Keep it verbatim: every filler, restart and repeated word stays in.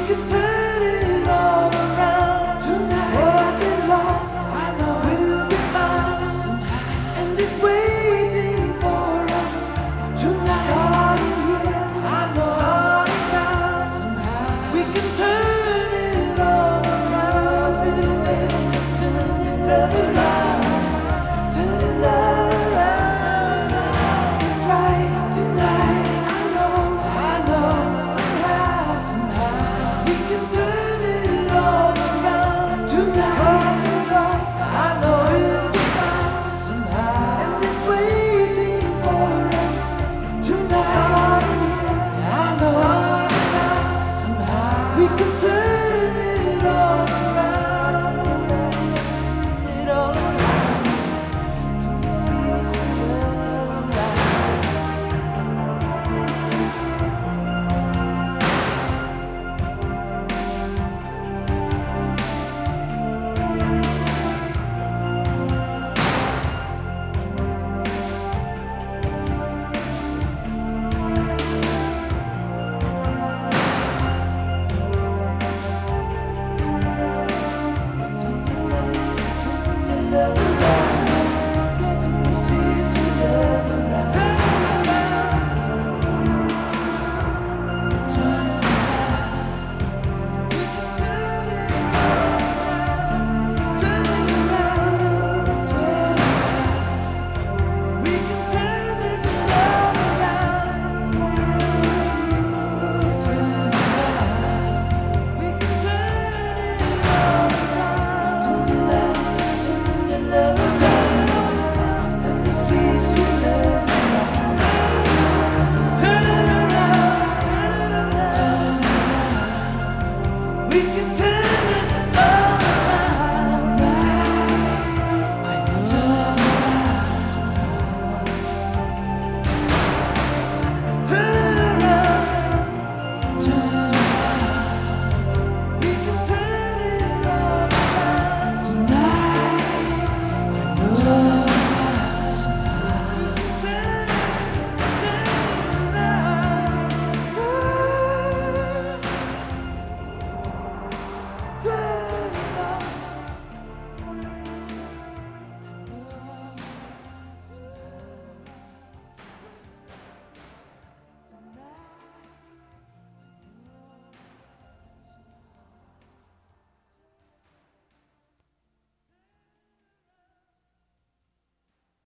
can turn it all around tonight. What we lost, I know we'll be found somehow, and it's waiting for us tonight. Starting here, I know starting now somehow we can turn it all around, baby. Turn it around, turn it around. It's right tonight. I know, I know somehow, somehow we can turn it all around tonight. I know it'll be found somehow, and it's waiting for us tonight. I know somehow we can turn